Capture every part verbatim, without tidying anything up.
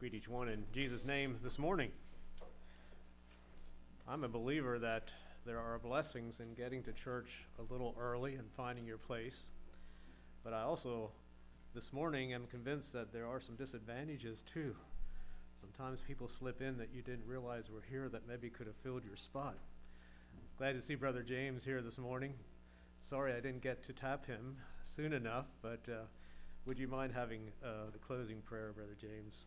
Greet each one in Jesus' name this morning. I'm a believer that there are blessings in getting to church a little early and finding your place. But I also, this morning, am convinced that there are some disadvantages too. Sometimes people slip in that you didn't realize were here that maybe could have filled your spot. Glad to see Brother James here this morning. Sorry I didn't get to tap him soon enough, but uh, would you mind having uh, the closing prayer, Brother James?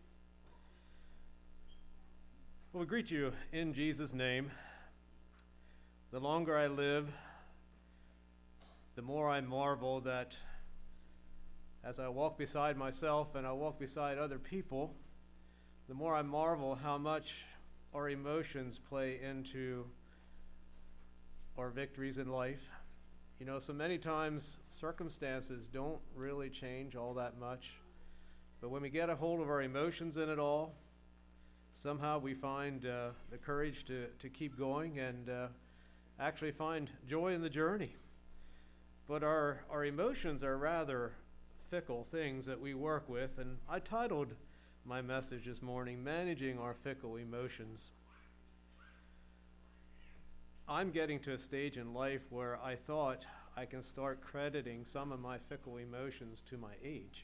Well, we greet you in Jesus' name. The longer I live, the more I marvel that as I walk beside myself and I walk beside other people, the more I marvel how much our emotions play into our victories in life. You know, so many times circumstances don't really change all that much, but when we get a hold of our emotions in it all, somehow we find uh, the courage to, to keep going and uh, actually find joy in the journey. But our, our emotions are rather fickle things that we work with, and I titled my message this morning, Managing Our Fickle Emotions. I'm getting to a stage in life where I thought I can start crediting some of my fickle emotions to my age.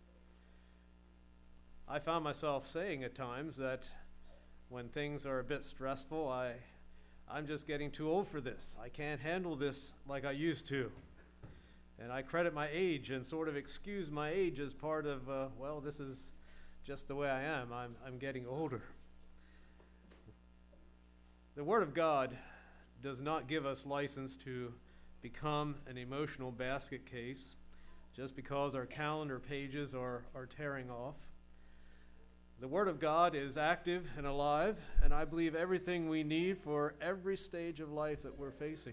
I found myself saying at times that when things are a bit stressful, I, I'm just getting too old for this. I can't handle this like I used to. And I credit my age and sort of excuse my age as part of, uh, well, this is just the way I am. I'm, I'm getting older. The Word of God does not give us license to become an emotional basket case just because our calendar pages are, are tearing off. The Word of God is active and alive, and I believe everything we need for every stage of life that we're facing.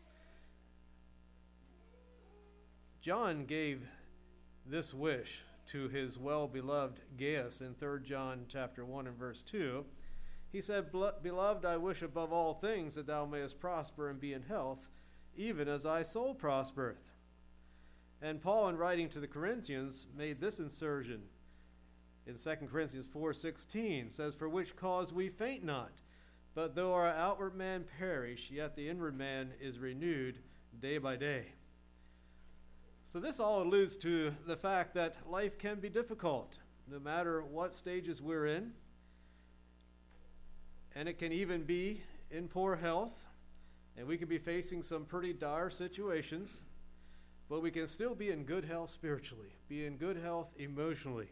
John gave this wish to his well-beloved Gaius in Third John chapter one and verse two. He said, "Beloved, I wish above all things that thou mayest prosper and be in health, even as thy soul prospereth." And Paul, in writing to the Corinthians, made this insertion in Second Corinthians four sixteen, says, "For which cause we faint not, but though our outward man perish, yet the inward man is renewed day by day." So this all alludes to the fact that life can be difficult, no matter what stages we're in. And it can even be in poor health, and we can be facing some pretty dire situations, but we can still be in good health spiritually, be in good health emotionally,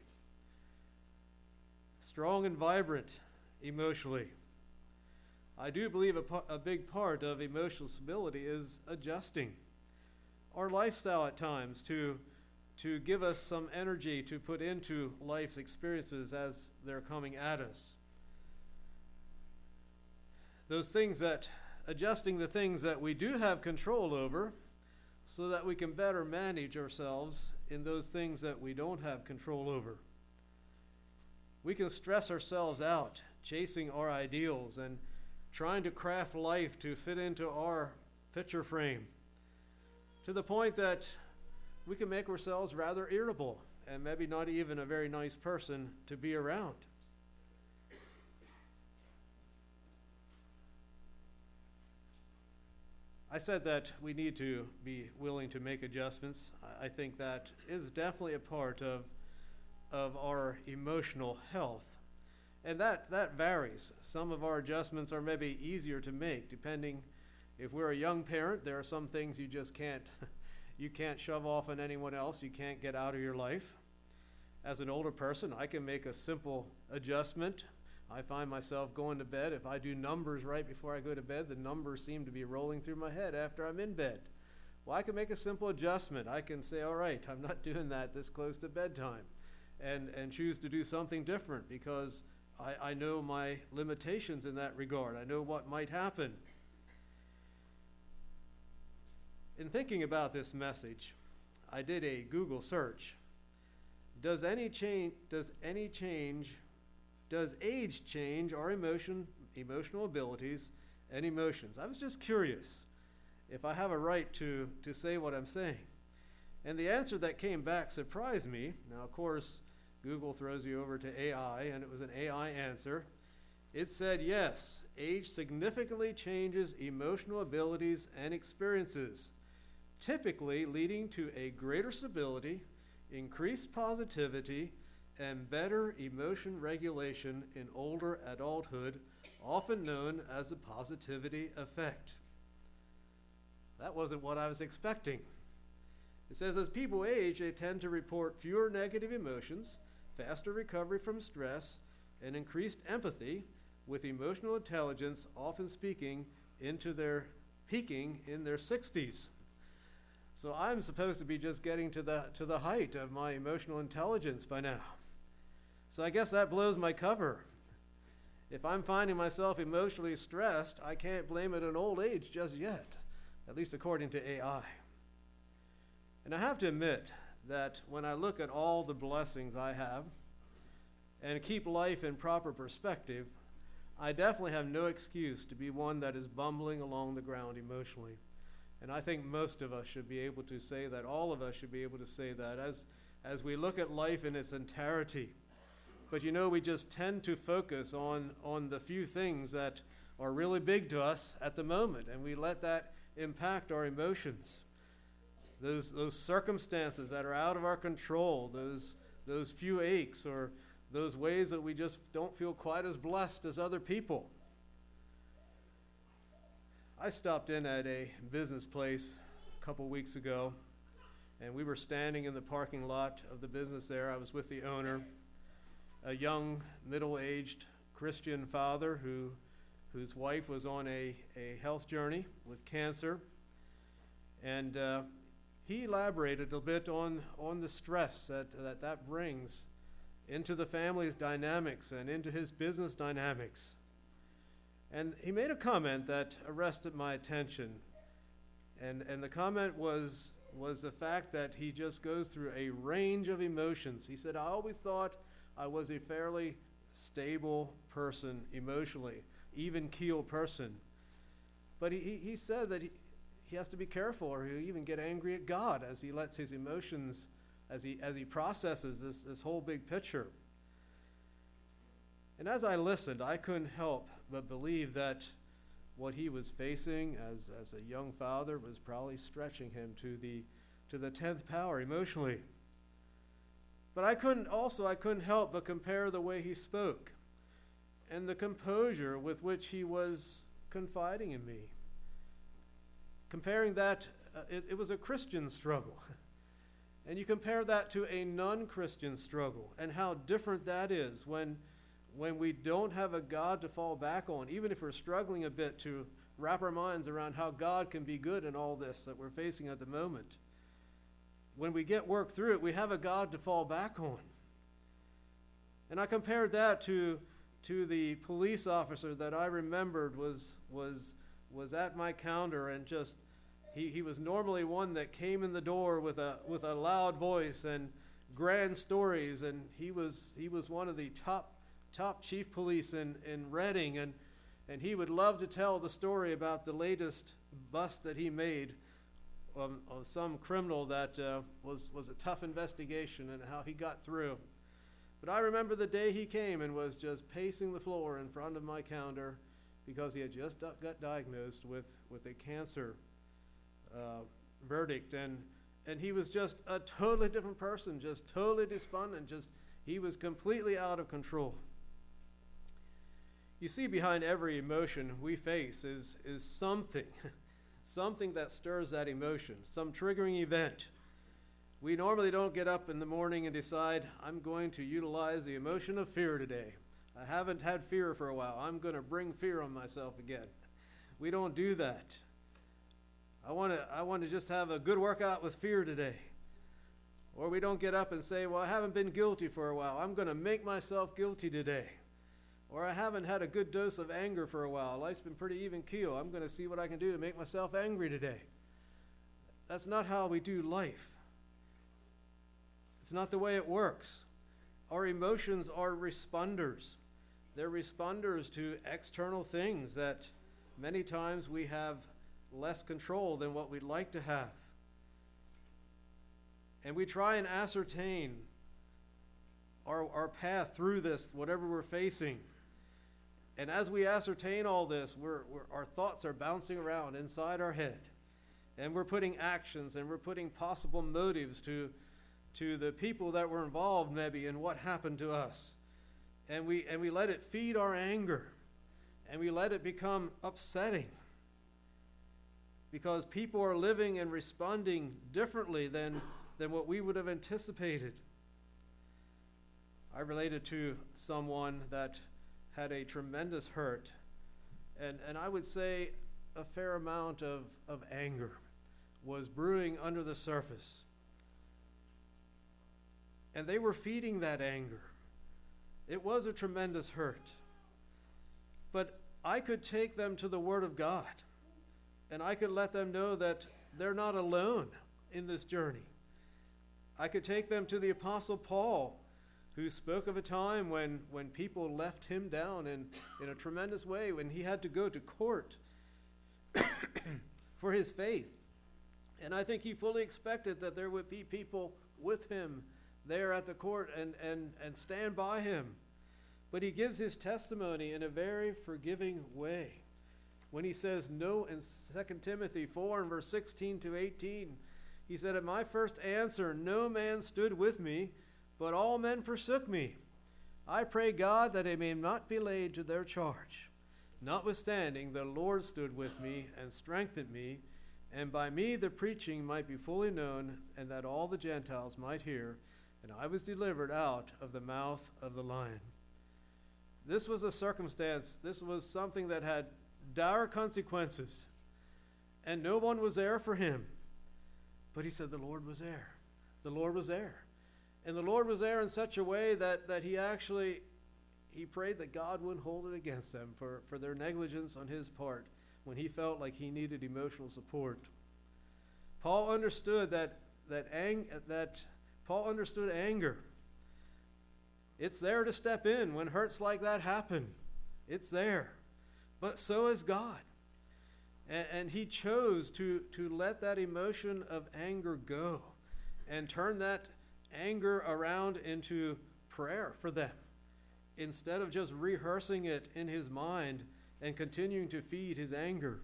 strong and vibrant emotionally. I do believe a, a big part of emotional stability is adjusting our lifestyle at times to, to give us some energy to put into life's experiences as they're coming at us. Those things that, adjusting the things that we do have control over so that we can better manage ourselves in those things that we don't have control over. We can stress ourselves out, chasing our ideals and trying to craft life to fit into our picture frame, to the point that we can make ourselves rather irritable and maybe not even a very nice person to be around. I said that we need to be willing to make adjustments. I think that is definitely a part of of our emotional health. And that, that varies. Some of our adjustments are maybe easier to make, depending if we're a young parent, there are some things you just can't, you can't shove off on anyone else. You can't get out of your life. As an older person, I can make a simple adjustment. I find myself going to bed. If I do numbers right before I go to bed, the numbers seem to be rolling through my head after I'm in bed. Well, I can make a simple adjustment. I can say, all right, I'm not doing that this close to bedtime. And, and choose to do something different because I, I know my limitations in that regard. I know what might happen. In thinking about this message, I did a Google search. Does any change, does any change, does age change our emotion, emotional abilities and emotions? I was just curious if I have a right to, to say what I'm saying. And the answer that came back surprised me. Now, of course, Google throws you over to A I, and it was an A I answer. It said, yes, age significantly changes emotional abilities and experiences, typically leading to a greater stability, increased positivity, and better emotion regulation in older adulthood, often known as the positivity effect. That wasn't what I was expecting. It says, as people age, they tend to report fewer negative emotions, faster recovery from stress, and increased empathy, with emotional intelligence often speaking into their peaking in their sixties. So I'm supposed to be just getting to the to the height of my emotional intelligence by now. So I guess that blows my cover. If I'm finding myself emotionally stressed, I can't blame it on old age just yet, at least according to A I. And I have to admit that when I look at all the blessings I have and keep life in proper perspective, I definitely have no excuse to be one that is bumbling along the ground emotionally. And I think most of us should be able to say that, all of us should be able to say that as, as we look at life in its entirety. But you know, we just tend to focus on, on the few things that are really big to us at the moment, and we let that impact our emotions. Those, those circumstances that are out of our control, those, those few aches, or those ways that we just don't feel quite as blessed as other people. I stopped in at a business place a couple weeks ago, and we were standing in the parking lot of the business there. I was with the owner, a young, middle-aged Christian father who, whose wife was on a, a health journey with cancer. And uh, he elaborated a bit on, on the stress that, that that brings into the family dynamics and into his business dynamics. And he made a comment that arrested my attention. And, and the comment was, was the fact that he just goes through a range of emotions. He said, I always thought I was a fairly stable person emotionally, even keel person. But he, he, he said that he, he has to be careful, or he'll even get angry at God as he lets his emotions, as he, as he processes this, this whole big picture. And as I listened, I couldn't help but believe that what he was facing as, as a young father was probably stretching him to the, to the tenth power emotionally. But I couldn't also, I couldn't help but compare the way he spoke and the composure with which he was confiding in me. Comparing that, uh, it, it was a Christian struggle. And you compare that to a non-Christian struggle and how different that is when, when we don't have a God to fall back on, even if we're struggling a bit to wrap our minds around how God can be good in all this that we're facing at the moment. When we get work through it, we have a God to fall back on. And I compared that to, to the police officer that I remembered was, was, was at my counter, and just He, he was normally one that came in the door with a with a loud voice and grand stories, and he was he was one of the top top chief police in, in Reading, and and he would love to tell the story about the latest bust that he made of, of some criminal that uh, was was a tough investigation and how he got through. But I remember the day he came and was just pacing the floor in front of my counter because he had just got diagnosed with, with a cancer Uh, verdict, and and he was just a totally different person, just totally despondent, just he was completely out of control. You see, behind every emotion we face is is something, something that stirs that emotion, some triggering event. We normally don't get up in the morning and decide, I'm going to utilize the emotion of fear today. I haven't had fear for a while. I'm going to bring fear on myself again. We don't do that. I want to I want to just have a good workout with fear today. Or we don't get up and say, well, I haven't been guilty for a while. I'm going to make myself guilty today. Or I haven't had a good dose of anger for a while. Life's been pretty even keel. I'm going to see what I can do to make myself angry today. That's not how we do life. It's not the way it works. Our emotions are responders. They're responders to external things that many times we have less control than what we'd like to have. And we try and ascertain our, our path through this, whatever we're facing. And as we ascertain all this, we're, we're, our thoughts are bouncing around inside our head. And we're putting actions and we're putting possible motives to, to the people that were involved maybe in what happened to us. And we, and we let it feed our anger. And we let it become upsetting. Because people are living and responding differently than, than what we would have anticipated. I related to someone that had a tremendous hurt, and, and I would say a fair amount of, of anger was brewing under the surface. And they were feeding that anger. It was a tremendous hurt. But I could take them to the Word of God, and I could let them know that they're not alone in this journey. I could take them to the Apostle Paul, who spoke of a time when, when people left him down in, in a tremendous way, when he had to go to court for his faith. And I think he fully expected that there would be people with him there at the court and, and, and stand by him. But he gives his testimony in a very forgiving way. When he says no in Second Timothy four and verse sixteen to eighteen, he said, "At my first answer, no man stood with me, but all men forsook me. I pray God that it may not be laid to their charge. Notwithstanding, the Lord stood with me and strengthened me, and by me the preaching might be fully known, and that all the Gentiles might hear, and I was delivered out of the mouth of the lion." This was a circumstance, this was something that had dire consequences, and no one was there for him. But he said the Lord was there. The Lord was there. And the Lord was there in such a way that, that he actually, he prayed that God wouldn't hold it against them for, for their negligence on his part when he felt like he needed emotional support. Paul understood that, that, ang, that Paul understood anger. It's there to step in when hurts like that happen. It's there. But so is God. And, and he chose to, to let that emotion of anger go and turn that anger around into prayer for them, instead of just rehearsing it in his mind and continuing to feed his anger.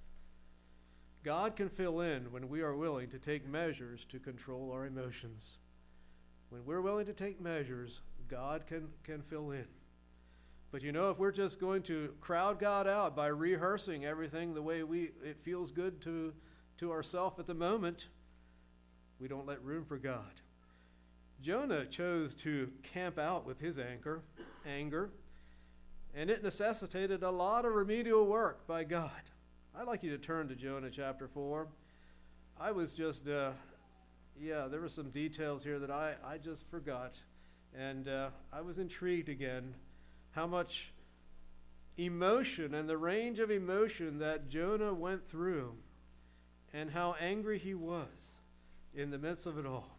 God can fill in when we are willing to take measures to control our emotions. When we're willing to take measures, God can, can fill in. But you know, if we're just going to crowd God out by rehearsing everything the way we it feels good to, to ourselves at the moment, we don't let room for God. Jonah chose to camp out with his anger, anger, and it necessitated a lot of remedial work by God. I'd like you to turn to Jonah chapter four. I was just, uh, yeah, there were some details here that I, I just forgot. And uh, I was intrigued again how much emotion and the range of emotion that Jonah went through and how angry he was in the midst of it all.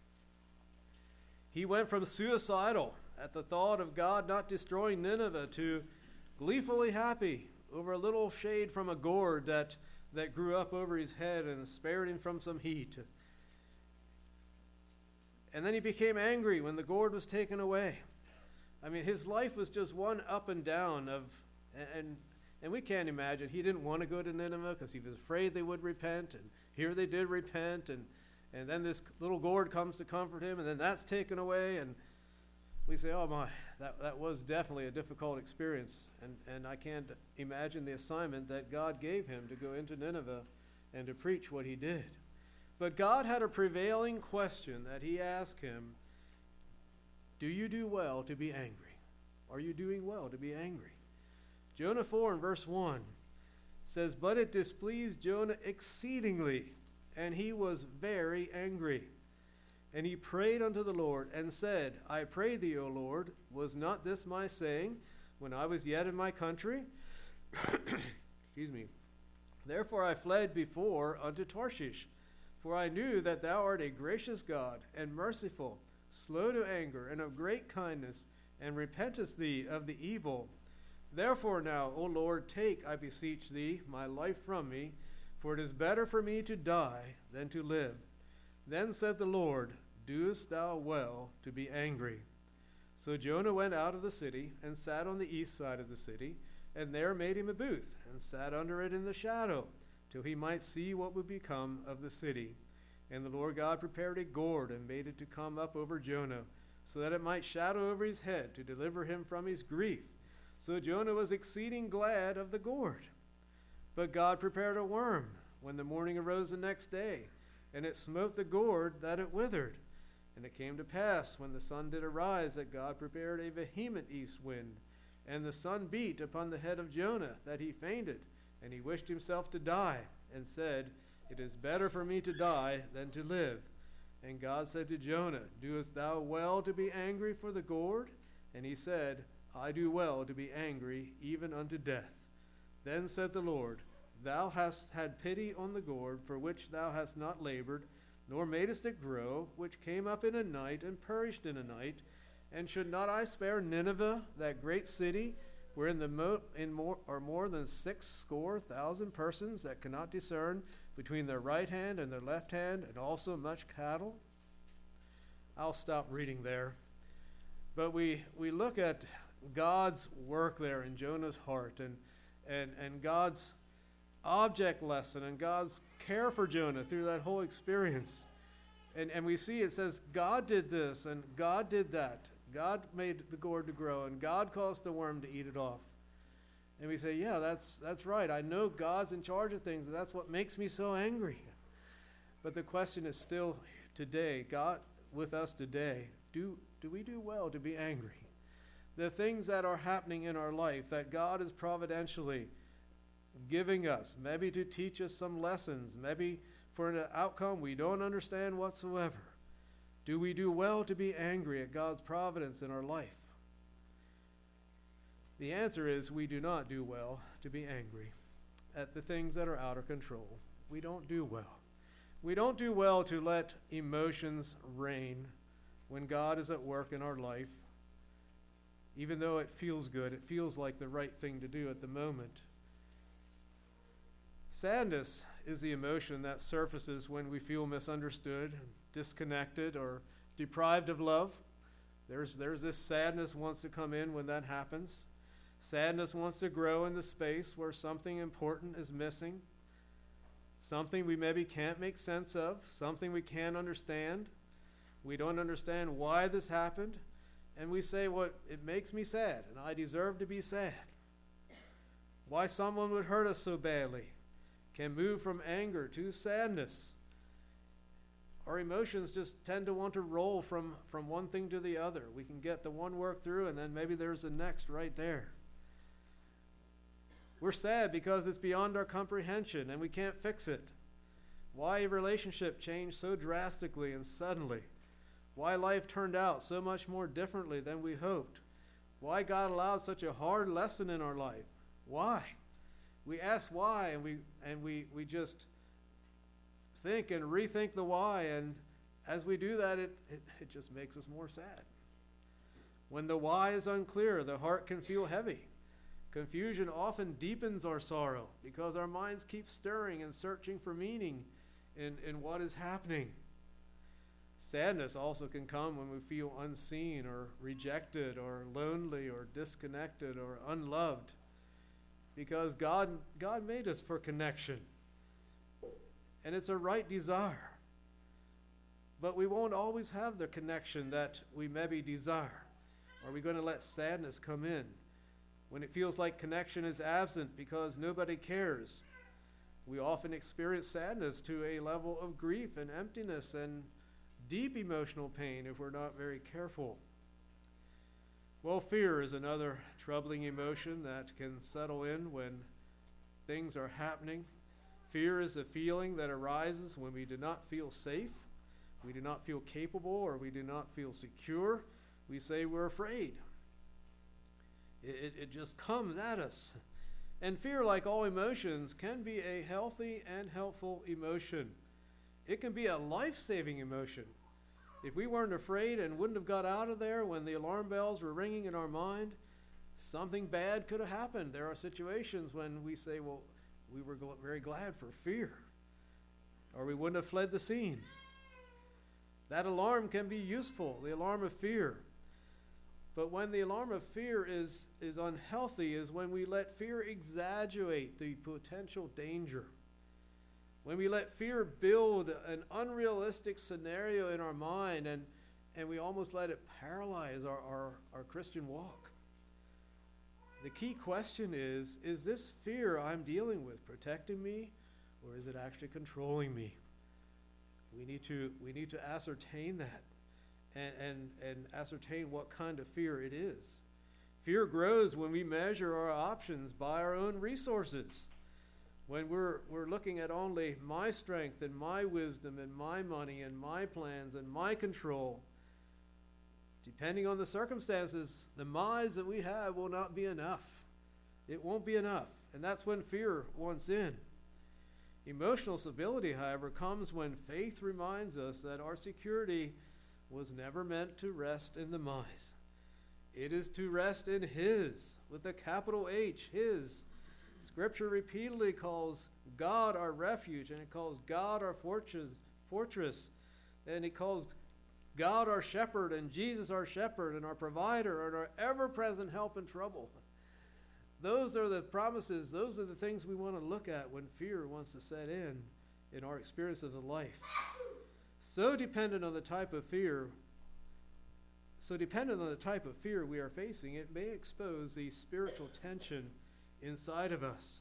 He went from suicidal at the thought of God not destroying Nineveh to gleefully happy over a little shade from a gourd that, that grew up over his head and spared him from some heat. And then he became angry when the gourd was taken away. I mean, his life was just one up and down of, and and we can't imagine. He didn't want to go to Nineveh because he was afraid they would repent, and here they did repent, and And then this little gourd comes to comfort him, and then that's taken away. And we say, oh my, that, that was definitely a difficult experience. And, and I can't imagine the assignment that God gave him to go into Nineveh and to preach what he did. But God had a prevailing question that he asked him, do you do well to be angry? Are you doing well to be angry? Jonah four and verse one says, but it displeased Jonah exceedingly, and he was very angry. And he prayed unto the Lord and said, I pray thee, O Lord, was not this my saying when I was yet in my country? Excuse me. Therefore I fled before unto Tarshish, for I knew that thou art a gracious God and merciful, slow to anger, and of great kindness, and repentest thee of the evil. Therefore now, O Lord, take, I beseech thee, my life from me, for it is better for me to die than to live. Then said the Lord, doest thou well to be angry? So Jonah went out of the city and sat on the east side of the city, and there made him a booth, and sat under it in the shadow, till he might see what would become of the city. And the Lord God prepared a gourd, and made it to come up over Jonah, so that it might shadow over his head, to deliver him from his grief. So Jonah was exceeding glad of the gourd. But God prepared a worm, when the morning arose the next day, and it smote the gourd, that it withered. And it came to pass, when the sun did arise, that God prepared a vehement east wind, and the sun beat upon the head of Jonah, that he fainted, and he wished himself to die, and said, It is better for me to die than to live. And God said to Jonah, Doest thou well to be angry for the gourd? And he said, I do well to be angry, even unto death. Then said the Lord, Thou hast had pity on the gourd, for which thou hast not labored, nor madest it grow, which came up in a night, and perished in a night. And should not I spare Nineveh, that great city, wherein the mo- in more, are more than six score thousand persons that cannot discern between their right hand and their left hand, and also much cattle? I'll stop reading there. But we, we look at God's work there in Jonah's heart, and, and, and God's object lesson, and God's care for Jonah through that whole experience. And, and we see it says, God did this, and God did that. God made the gourd to grow, and God caused the worm to eat it off. And we say, yeah, that's that's right. I know God's in charge of things, and that's what makes me so angry. But the question is still today, God with us today, do, do we do well to be angry? The things that are happening in our life that God is providentially giving us, maybe to teach us some lessons, maybe for an outcome we don't understand whatsoever. Do we do well to be angry at God's providence in our life? The answer is we do not do well to be angry at the things that are out of control. We don't do well. We don't do well to let emotions reign when God is at work in our life. Even though it feels good, it feels like the right thing to do at the moment. Sadness is the emotion that surfaces when we feel misunderstood, disconnected, or deprived of love. There's, there's this sadness wants to come in when that happens. Sadness wants to grow in the space where something important is missing, something we maybe can't make sense of, something we can't understand. We don't understand why this happened, and we say, well, it makes me sad, and I deserve to be sad. Why someone would hurt us so badly can move from anger to sadness. Our emotions just tend to want to roll from, from one thing to the other. We can get the one work through, and then maybe there's the next right there. We're sad because it's beyond our comprehension, and we can't fix it. Why a relationship changed so drastically and suddenly. Why life turned out so much more differently than we hoped. Why God allowed such a hard lesson in our life. Why? We ask why, and we and we, we just think and rethink the why, and as we do that, it, it, it just makes us more sad. When the why is unclear, the heart can feel heavy. Confusion often deepens our sorrow because our minds keep stirring and searching for meaning in, in what is happening. Sadness also can come when we feel unseen or rejected or lonely or disconnected or unloved, because God, God made us for connection, and it's a right desire. But we won't always have the connection that we maybe desire. Are we going to let sadness come in when it feels like connection is absent because nobody cares? We often experience sadness to a level of grief and emptiness and deep emotional pain if we're not very careful. Well, fear is another troubling emotion that can settle in when things are happening. Fear is a feeling that arises when we do not feel safe, we do not feel capable, or we do not feel secure. We say we're afraid. It, it, it just comes at us. And fear, like all emotions, can be a healthy and helpful emotion. It can be a life-saving emotion. If we weren't afraid and wouldn't have got out of there when the alarm bells were ringing in our mind, something bad could have happened. There are situations when we say, well, we were gl- very glad for fear, or we wouldn't have fled the scene. That alarm can be useful, the alarm of fear. But when the alarm of fear is, is unhealthy is when we let fear exaggerate the potential danger. When we let fear build an unrealistic scenario in our mind and, and we almost let it paralyze our, our, our Christian walk. The key question is, is this fear I'm dealing with protecting me, or is it actually controlling me? We need to, we need to ascertain that and, and, and ascertain what kind of fear it is. Fear grows when we measure our options by our own resources. When we're, we're looking at only my strength and my wisdom and my money and my plans and my control, depending on the circumstances, the my's that we have will not be enough. It won't be enough. And that's when fear wants in. Emotional stability, however, comes when faith reminds us that our security was never meant to rest in the my's. It is to rest in His, with a capital H, His. Scripture repeatedly calls God our refuge, and it calls God our fortress, fortress, and it calls God our shepherd, and Jesus our shepherd, and our provider, and our ever-present help in trouble. Those are the promises, those are the things we want to look at when fear wants to set in in our experiences of life. So dependent on the type of fear, so dependent on the type of fear we are facing, it may expose the spiritual tension inside of us.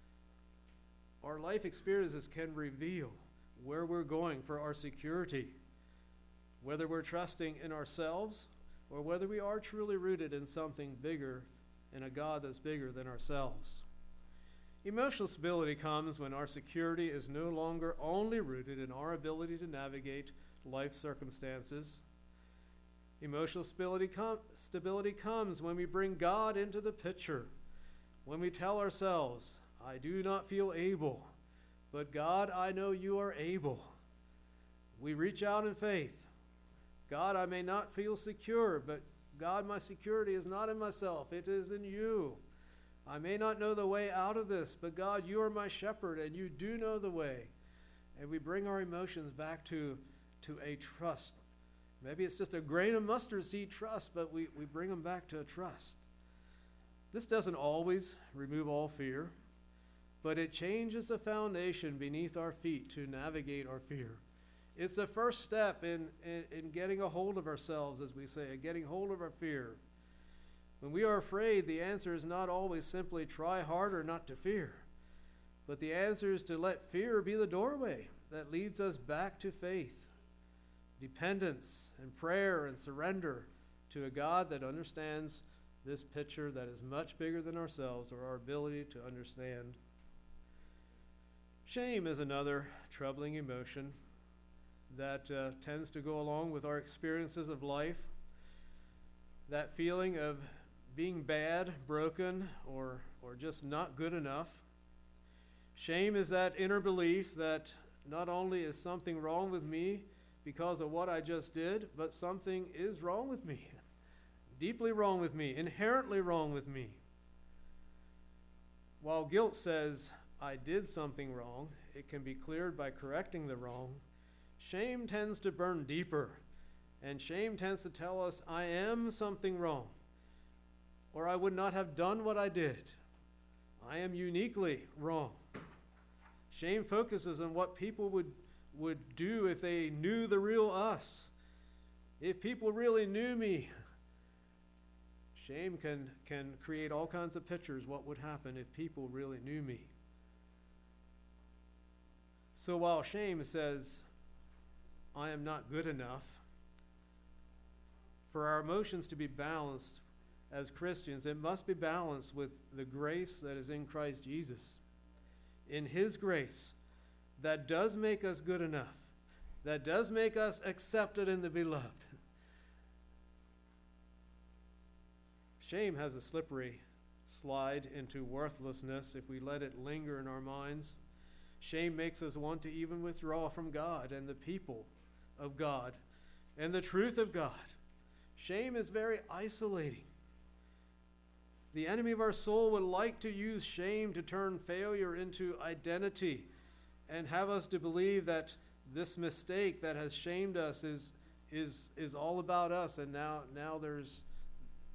Our life experiences can reveal where we're going for our security, whether we're trusting in ourselves or whether we are truly rooted in something bigger, in a God that's bigger than ourselves. Emotional stability comes when our security is no longer only rooted in our ability to navigate life circumstances. Emotional stability, com- stability comes when we bring God into the picture. When we tell ourselves, I do not feel able, but God, I know you are able. We reach out in faith. God, I may not feel secure, but God, my security is not in myself. It is in you. I may not know the way out of this, but God, you are my shepherd and you do know the way. And we bring our emotions back to, to a trust. Maybe it's just a grain of mustard seed trust, but we, we bring them back to a trust. This doesn't always remove all fear, but it changes the foundation beneath our feet to navigate our fear. It's the first step in, in, in getting a hold of ourselves, as we say, getting hold of our fear. When we are afraid, the answer is not always simply try harder not to fear, but the answer is to let fear be the doorway that leads us back to faith, dependence, and prayer and surrender to a God that understands this picture that is much bigger than ourselves or our ability to understand. Shame is another troubling emotion that uh, tends to go along with our experiences of life. That feeling of being bad, broken, or, or just not good enough. Shame is that inner belief that not only is something wrong with me because of what I just did, but something is wrong with me. Deeply wrong with me, inherently wrong with me. While guilt says, I did something wrong, it can be cleared by correcting the wrong. Shame tends to burn deeper, and shame tends to tell us, I am something wrong, or I would not have done what I did. I am uniquely wrong. Shame focuses on what people would, would do if they knew the real us. If people really knew me, shame can, can create all kinds of pictures what would happen if people really knew me. So while shame says, I am not good enough, for our emotions to be balanced as Christians, it must be balanced with the grace that is in Christ Jesus. In His grace, that does make us good enough, that does make us accepted in the beloved. Shame has a slippery slide into worthlessness if we let it linger in our minds. Shame makes us want to even withdraw from God and the people of God and the truth of God. Shame is very isolating. The enemy of our soul would like to use shame to turn failure into identity and have us to believe that this mistake that has shamed us is, is, is all about us, and now, now there's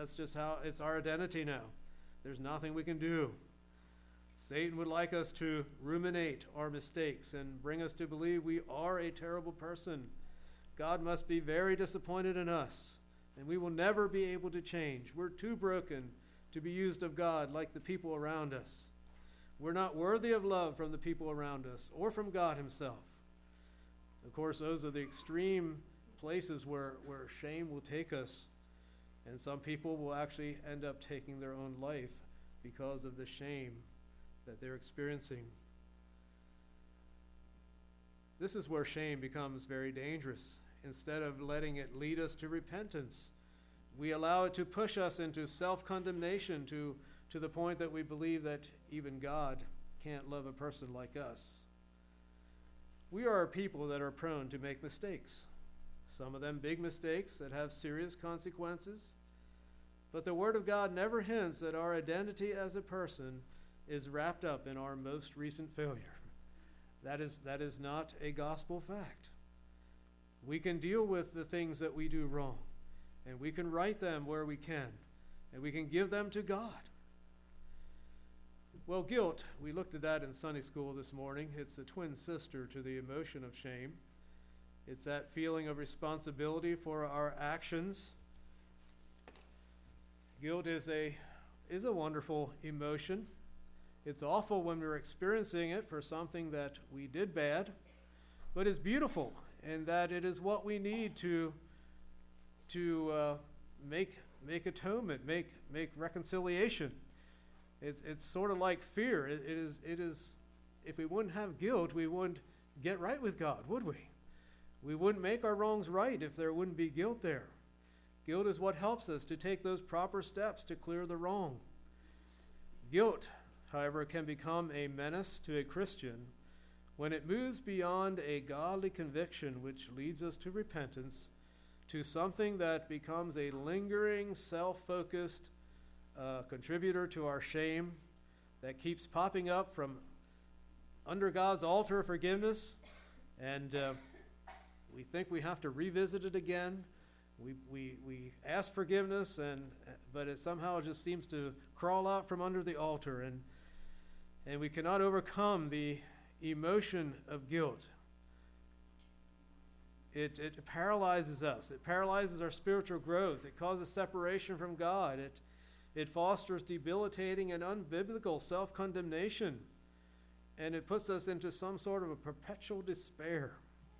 that's just how it's our identity now. There's nothing we can do. Satan would like us to ruminate our mistakes and bring us to believe we are a terrible person. God must be very disappointed in us, and we will never be able to change. We're too broken to be used of God like the people around us. We're not worthy of love from the people around us or from God himself. Of course, those are the extreme places where, where shame will take us, and some people will actually end up taking their own life because of the shame that they're experiencing. This is where shame becomes very dangerous. Instead of letting it lead us to repentance, we allow it to push us into self-condemnation to, to the point that we believe that even God can't love a person like us. We are a people that are prone to make mistakes, some of them big mistakes that have serious consequences. But the Word of God never hints that our identity as a person is wrapped up in our most recent failure. That is, that is not a gospel fact. We can deal with the things that we do wrong, and we can right them where we can, and we can give them to God. Well, guilt, we looked at that in Sunday school this morning. It's the twin sister to the emotion of shame. It's that feeling of responsibility for our actions. Guilt is a, is a wonderful emotion. It's awful when we're experiencing it for something that we did bad, but it's beautiful in that it is what we need to, to uh, make, make atonement, make, make reconciliation. It's, it's sort of like fear. It, it is, it is, if we wouldn't have guilt, we wouldn't get right with God, would we? We wouldn't make our wrongs right if there wouldn't be guilt there. Guilt is what helps us to take those proper steps to clear the wrong. Guilt, however, can become a menace to a Christian when it moves beyond a godly conviction which leads us to repentance to something that becomes a lingering, self-focused uh, contributor to our shame that keeps popping up from under God's altar of forgiveness, and uh, we think we have to revisit it again. We, we, we ask forgiveness, and but it somehow just seems to crawl out from under the altar, and and we cannot overcome the emotion of guilt. It, it paralyzes us. It paralyzes our spiritual growth. It causes separation from God. It, it fosters debilitating and unbiblical self-condemnation, and it puts us into some sort of a perpetual despair.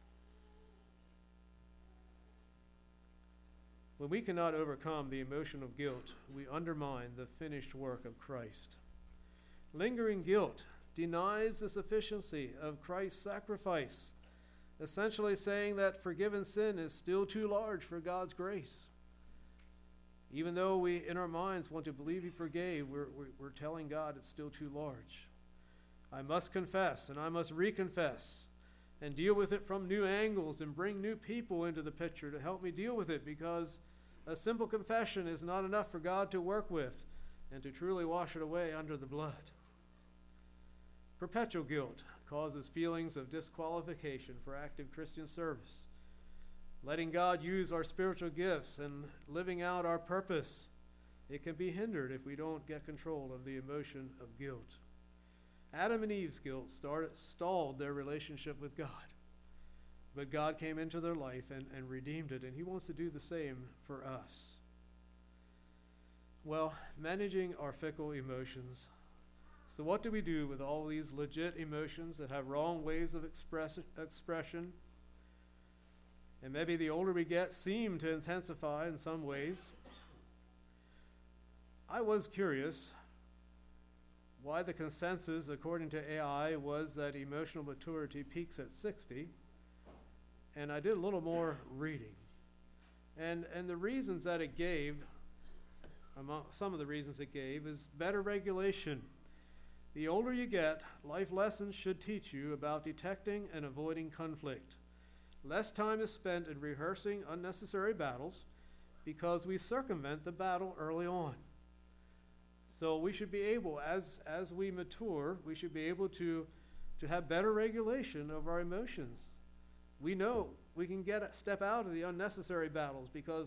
When we cannot overcome the emotion of guilt, we undermine the finished work of Christ. Lingering guilt denies the sufficiency of Christ's sacrifice, essentially saying that forgiven sin is still too large for God's grace. Even though we, in our minds, want to believe he forgave, we're, we're, we're telling God it's still too large. I must confess, and I must reconfess, and deal with it from new angles, and bring new people into the picture to help me deal with it, because a simple confession is not enough for God to work with and to truly wash it away under the blood. Perpetual guilt causes feelings of disqualification for active Christian service. Letting God use our spiritual gifts and living out our purpose, it can be hindered if we don't get control of the emotion of guilt. Adam and Eve's guilt started, stalled their relationship with God. But God came into their life and, and redeemed it, and he wants to do the same for us. Well, managing our fickle emotions. So what do we do with all these legit emotions that have wrong ways of express, expression? And maybe the older we get, seem to intensify in some ways. I was curious why the consensus, according to A I, was that emotional maturity peaks at sixty. And I did a little more reading. And, and the reasons that it gave, among some of the reasons it gave, is better regulation. The older you get, life lessons should teach you about detecting and avoiding conflict. Less time is spent in rehearsing unnecessary battles because we circumvent the battle early on. So we should be able, as, as we mature, we should be able to, to have better regulation of our emotions. We know we can get step out of the unnecessary battles because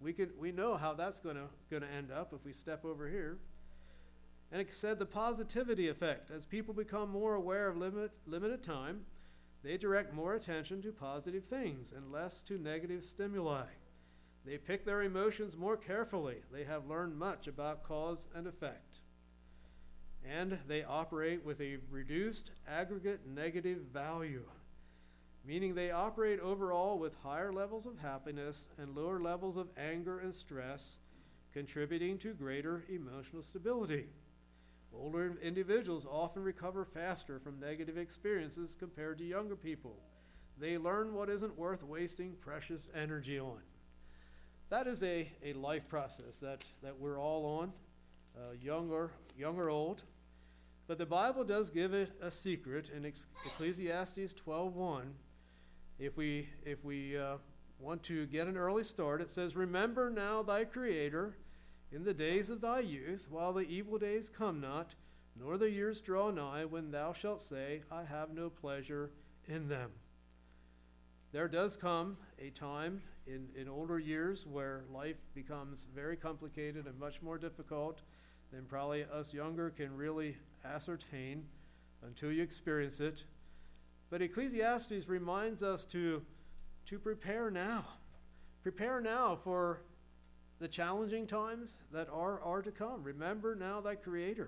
We can we know how that's going to going to end up if we step over here. And it said the positivity effect. As people become more aware of limit, limited time, they direct more attention to positive things and less to negative stimuli. They pick their emotions more carefully. They have learned much about cause and effect. And they operate with a reduced aggregate negative value, meaning they operate overall with higher levels of happiness and lower levels of anger and stress, contributing to greater emotional stability. Older individuals often recover faster from negative experiences compared to younger people. They learn what isn't worth wasting precious energy on. That is a, a life process that, that we're all on, uh, young, or, young or old. But the Bible does give it a secret in Ecclesiastes twelve one. If we, if we uh, want to get an early start, it says, "Remember now thy Creator in the days of thy youth, while the evil days come not, nor the years draw nigh, when thou shalt say, I have no pleasure in them." There does come a time in, in older years where life becomes very complicated and much more difficult than probably us younger can really ascertain until you experience it. But Ecclesiastes reminds us to, to prepare now. Prepare now for the challenging times that are, are to come. Remember now thy Creator.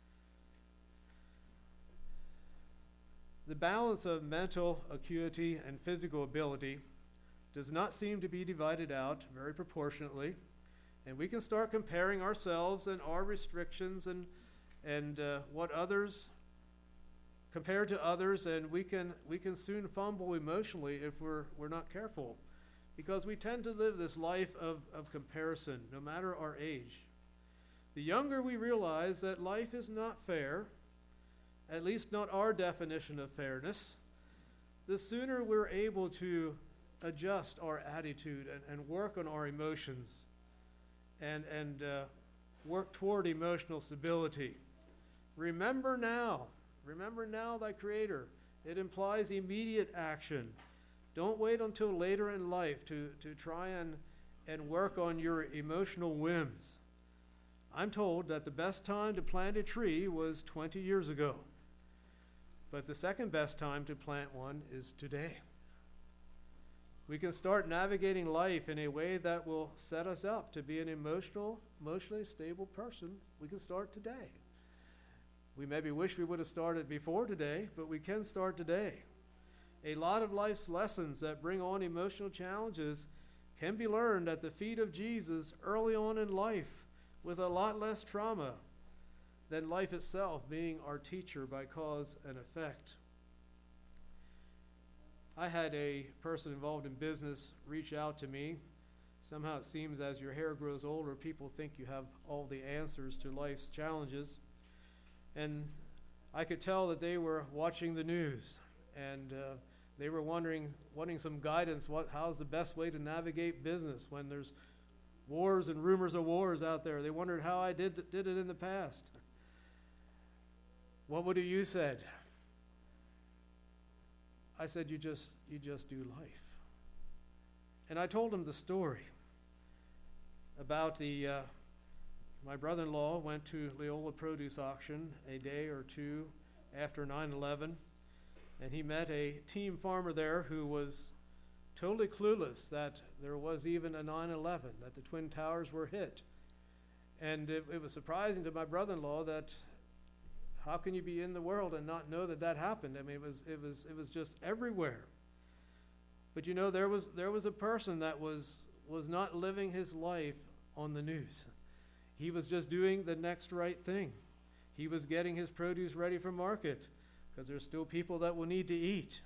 The balance of mental acuity and physical ability does not seem to be divided out very proportionately, and we can start comparing ourselves and our restrictions and and uh, what others compared to others, and we can we can soon fumble emotionally if we're we're not careful, because we tend to live this life of, of comparison no matter our age. The younger we realize that life is not fair, at least not our definition of fairness, the sooner we're able to adjust our attitude and, and work on our emotions and, and uh, work toward emotional stability. Remember now. Remember now thy Creator. It implies immediate action. Don't wait until later in life to, to try and, and work on your emotional whims. I'm told that the best time to plant a tree was twenty years ago. But the second best time to plant one is today. We can start navigating life in a way that will set us up to be an emotional, emotionally stable person. We can start today. We maybe wish we would have started before today, but we can start today. A lot of life's lessons that bring on emotional challenges can be learned at the feet of Jesus early on in life with a lot less trauma than life itself being our teacher by cause and effect. I had a person involved in business reach out to me. Somehow it seems as your hair grows older, people think you have all the answers to life's challenges. And I could tell that they were watching the news, and uh, they were wondering, wanting some guidance. What, how's the best way to navigate business when there's wars and rumors of wars out there? They wondered how I did did it in the past. What would you said? I said, you just you just do life. And I told him the story about the. Uh, My brother-in-law went to Leola Produce Auction a day or two after nine eleven, and he met a team farmer there who was totally clueless that there was even a nine eleven, that the Twin Towers were hit. And it, it was surprising to my brother-in-law that how can you be in the world and not know that that happened? I mean, it was it was it was just everywhere. But you know, there was there was a person that was was not living his life on the news. He was just doing the next right thing. He was getting his produce ready for market because there's still people that will need to eat.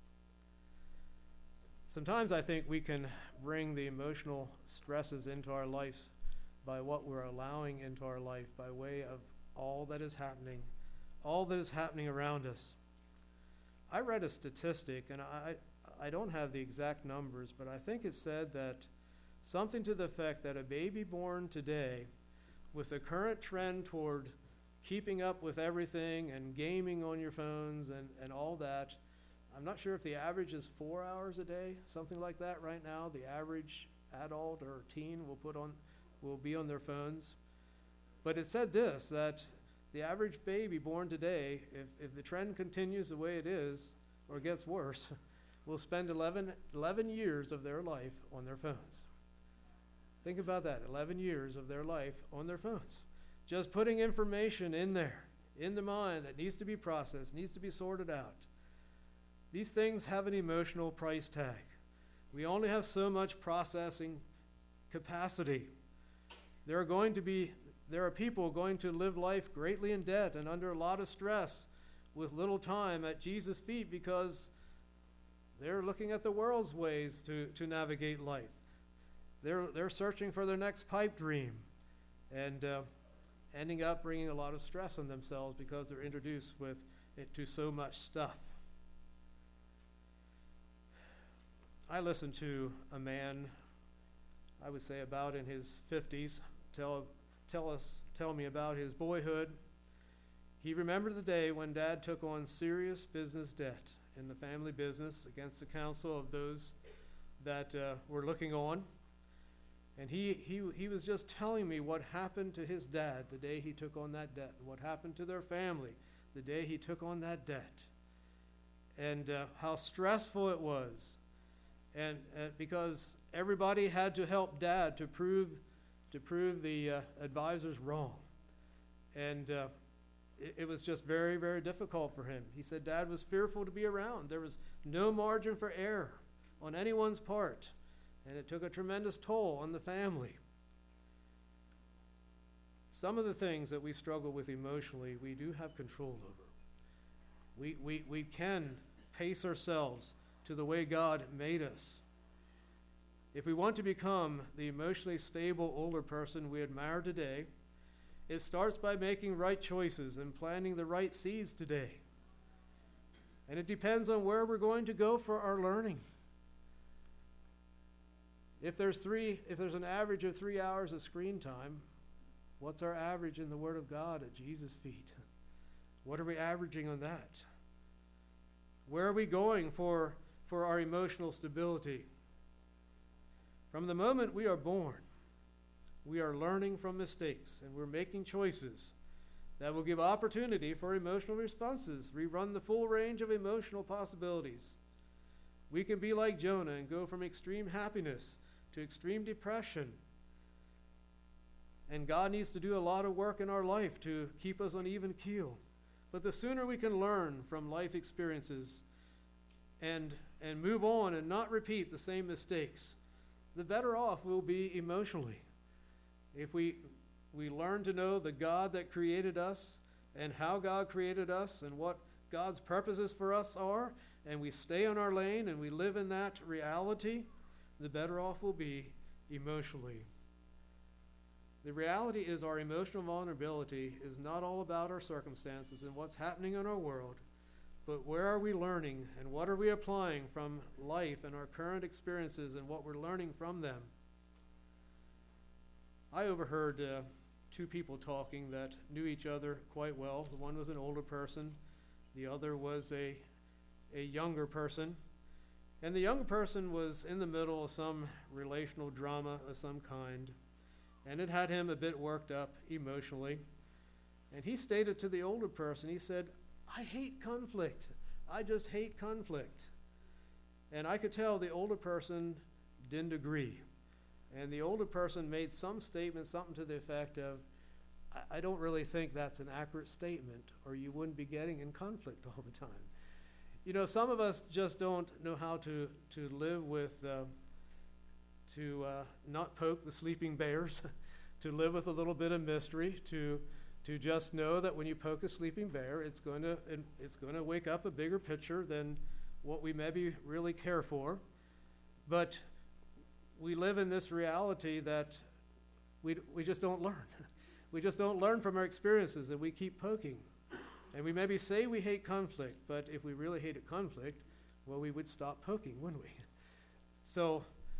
Sometimes I think we can bring the emotional stresses into our life by what we're allowing into our life by way of all that is happening, all that is happening around us. I read a statistic, and I, I don't have the exact numbers, but I think it said that something to the effect that a baby born today, with the current trend toward keeping up with everything and gaming on your phones and, and all that, I'm not sure if the average is four hours a day, something like that right now, the average adult or teen will put on, will be on their phones. But it said this, that the average baby born today, if, if the trend continues the way it is, or gets worse, will spend eleven, eleven years of their life on their phones. Think about that, eleven years of their life on their phones. Just putting information in there, in the mind that needs to be processed, needs to be sorted out. These things have an emotional price tag. We only have so much processing capacity. There are going to be, there are people going to live life greatly in debt and under a lot of stress with little time at Jesus' feet because they're looking at the world's ways to, to navigate life. They're, they're searching for their next pipe dream and uh, ending up bringing a lot of stress on themselves because they're introduced with it to so much stuff. I listened to a man, I would say about in his fifties, tell, tell us, tell me about his boyhood. He remembered the day when Dad took on serious business debt in the family business against the counsel of those that uh, were looking on. And he, he, he was just telling me what happened to his dad the day he took on that debt, and what happened to their family the day he took on that debt, and uh, how stressful it was. And, and because everybody had to help Dad to prove, to prove the uh, advisors wrong. And uh, it, it was just very, very difficult for him. He said Dad was fearful to be around. There was no margin for error on anyone's part. And it took a tremendous toll on the family. Some of the things that we struggle with emotionally, we do have control over. We, we, we can pace ourselves to the way God made us. If we want to become the emotionally stable older person we admire today, it starts by making right choices and planting the right seeds today. And it depends on where we're going to go for our learning. If there's three, if there's an average of three hours of screen time, what's our average in the Word of God at Jesus' feet? What are we averaging on that? Where are we going for, for our emotional stability? From the moment we are born, we are learning from mistakes, and we're making choices that will give opportunity for emotional responses. We run the full range of emotional possibilities. We can be like Jonah and go from extreme happiness to extreme depression. And God needs to do a lot of work in our life to keep us on even keel. But the sooner we can learn from life experiences and, and move on and not repeat the same mistakes, the better off we'll be emotionally. If we, we learn to know the God that created us and how God created us and what God's purposes for us are, and we stay on our lane and we live in that reality, the better off we'll be emotionally. The reality is our emotional vulnerability is not all about our circumstances and what's happening in our world, but where are we learning and what are we applying from life and our current experiences and what we're learning from them. I overheard uh, two people talking that knew each other quite well. The one was an older person, the other was a a younger person, and the younger person was in the middle of some relational drama of some kind, and it had him a bit worked up emotionally. And he stated to the older person, he said, I hate conflict. I just hate conflict. And I could tell the older person didn't agree. And the older person made some statement, something to the effect of, I, I don't really think that's an accurate statement, or you wouldn't be getting in conflict all the time. You know, some of us just don't know how to, to live with, uh, to uh, not poke the sleeping bears, to live with a little bit of mystery, to to just know that when you poke a sleeping bear, it's going to it's going to wake up a bigger picture than what we maybe really care for. But we live in this reality that we we just don't learn. We just don't learn from our experiences, and we keep poking. And we maybe say we hate conflict, but if we really hated conflict, well, we would stop poking, wouldn't we? So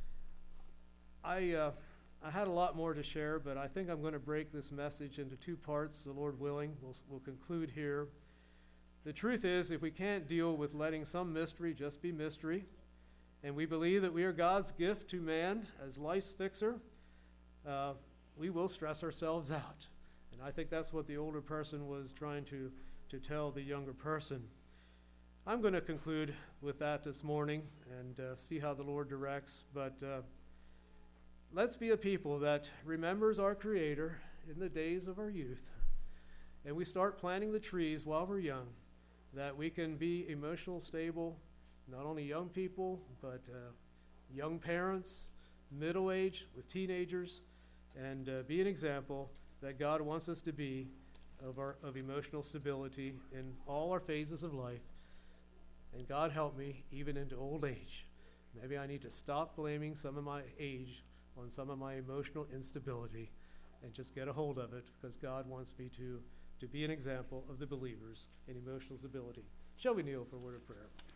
I uh, I had a lot more to share, but I think I'm going to break this message into two parts, the Lord willing. We'll, we'll conclude here. The truth is, if we can't deal with letting some mystery just be mystery, and we believe that we are God's gift to man as life's fixer, uh, we will stress ourselves out. And I think that's what the older person was trying to, to tell the younger person. I'm going to conclude with that this morning and uh, see how the Lord directs. But uh, let's be a people that remembers our Creator in the days of our youth. And we start planting the trees while we're young, that we can be emotional stable, not only young people, but uh, young parents, middle age with teenagers, and uh, be an example that God wants us to be of, our, of emotional stability in all our phases of life. And God help me, even into old age. Maybe I need to stop blaming some of my age on some of my emotional instability and just get a hold of it, because God wants me to, to be an example of the believers in emotional stability. Shall we kneel for a word of prayer?